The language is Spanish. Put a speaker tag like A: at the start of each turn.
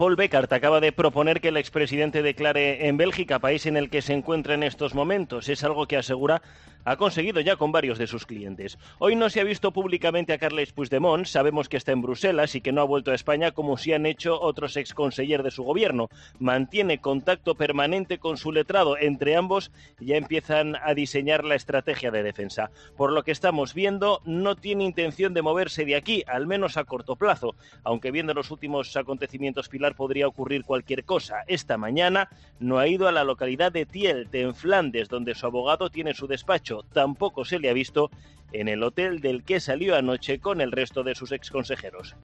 A: Paul Beckart acaba de proponer que el expresidente declare en Bélgica, país en el que se encuentra en estos momentos. Es algo que asegura ha conseguido ya con varios de sus clientes. Hoy no se ha visto públicamente a Carles Puigdemont, sabemos que está en Bruselas y que no ha vuelto a España como sí han hecho otros exconsellers de su gobierno. Mantiene contacto permanente con su letrado, entre ambos ya empiezan a diseñar la estrategia de defensa. Por lo que estamos viendo, no tiene intención de moverse de aquí, al menos a corto plazo, aunque viendo los últimos acontecimientos, Pilar, podría ocurrir cualquier cosa. Esta mañana no ha ido a la localidad de Tielt, en Flandes, donde su abogado tiene su despacho. Tampoco se le ha visto en el hotel del que salió anoche con el resto de sus exconsejeros.